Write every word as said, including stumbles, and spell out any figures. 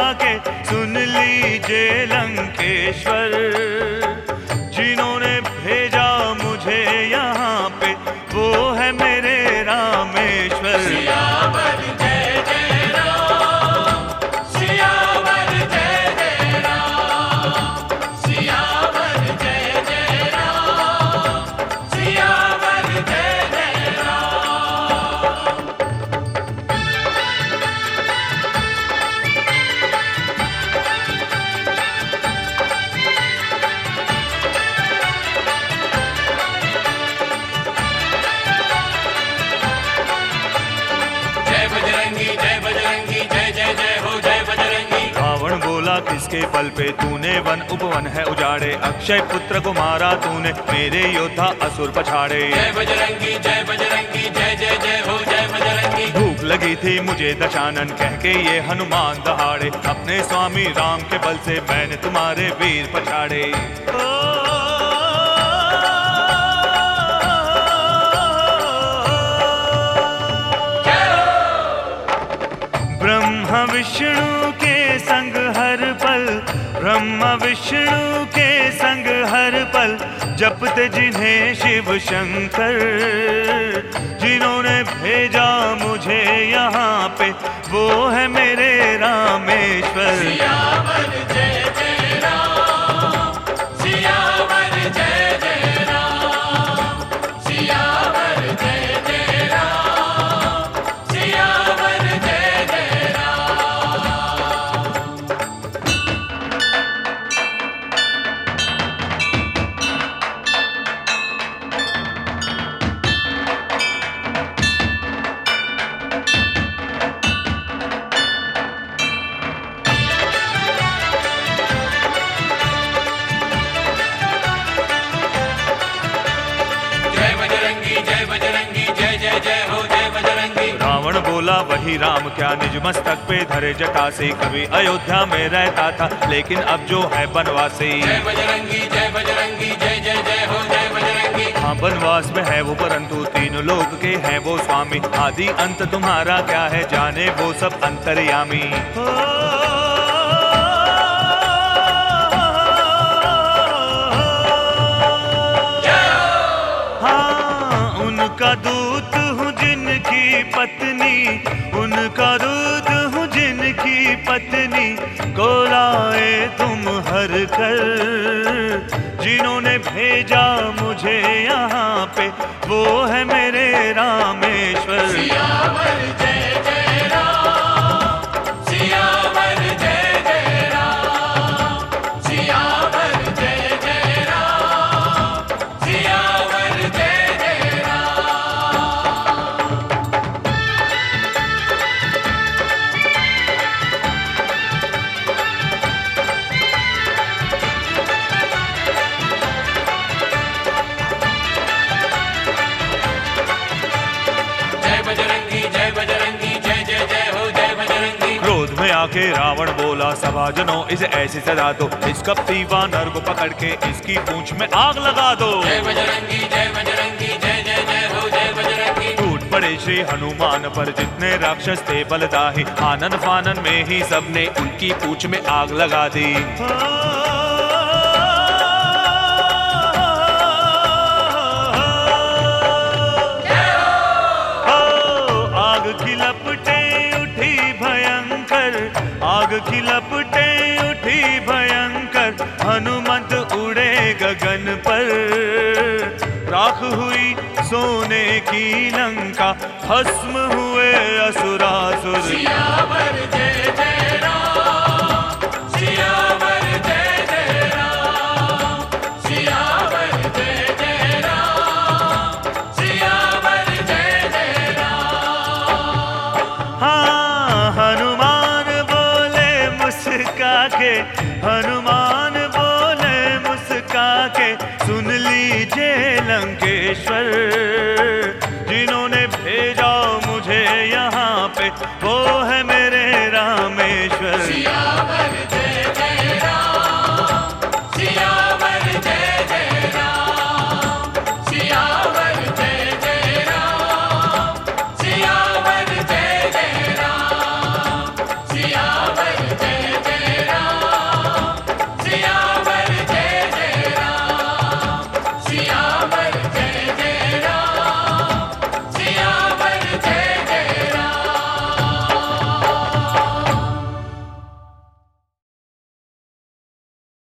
के सुन लीजिए लंकेश्वर। जिन्होंने भेजा मुझे यहाँ पे वो है मेरे रामेश्वर। सियावर जय जय राम, सियावर जय जय राम, सियावर जय जय राम, सियावर जय जय राम। जय बजरंगी जय बजरंगी जय जय जय हो जय बजरंगी। रावण बोला किसके बल पे तूने वन उपवन है उजाड़े। अक्षय पुत्र को मारा तूने मेरे योद्धा असुर पछाड़े। जय बजरंगी जय बजरंगी जय जय जय हो जय बजरंगी। भूख लगी थी मुझे दशानन कह के ये हनुमान दहाड़े। अपने स्वामी राम के बल से मैंने तुम्हारे वीर पछाड़े। ब्रह्मा विष्णु के संग हर पल, ब्रह्मा विष्णु के संग हर पल जपते जिन्हें शिव शंकर। जिन्होंने भेजा मुझे यहाँ पे वो है मेरे रामेश्वर। सियावर जय जय राम, सियावर जय जय राम, सियावर जय जय राम, सियावर जय जय राम। जय बजरंगी जय बजरंगी जय जय जय हो जय बजरंगी। रावण बोला वही राम क्या निज मस्तक पे धरे जटा से। कभी अयोध्या में रहता था लेकिन अब जो है बनवासी। जय बजरंगी जय बजरंगी जय जय जय हो जय बजरंगी। हाँ बनवास में है वो परंतु तीनों लोक के हैं वो स्वामी। आदि अंत तुम्हारा क्या है जाने वो सब अंतर्यामी। हाँ उनका दूत हूँ जिनकी पत्नी, उनका दूत हूँ जिनकी पत्नी को लाए तुम हर कर। जिन्होंने भेजा मुझे यहाँ पे वो है मेरे रामेश्वर। सियावर जय जय राम, सियावर जय जय राम, सियावर जय जय राम, सियावर जय जय राम। जय बजरंगी जय बजरंगी जय जय जय हो जय बजरंगी। क्रोध में आके रावण बोला सभाजनों इसे ऐसी सजा दो। इस कपटी वानर को पकड़ के इसकी पूंछ में आग लगा दो। जय बजरंगी जय बजरंगी जय जय जय हो जय बजरंगी। टूट पड़े श्री हनुमान पर जितने राक्षस थे बलदाही। आनन फानन में ही सबने उनकी पूंछ में आग लगा दी। आग की लपटें उठी भयंकर, आग की लपटें उठी भयंकर। हनुमंत उड़े गगन पर, राख हुई सोने की लंका, भस्म हुए असुरासुर। सियावर जय जय राम, सियावर जय जय राम, सियावर जय जय राम, सियावर जय जय राम। हाँ हनुमान बोले मुस्का के, हनुमान बोले मुस्का के सुन लीजिए लंकेश्वर। जिन्होंने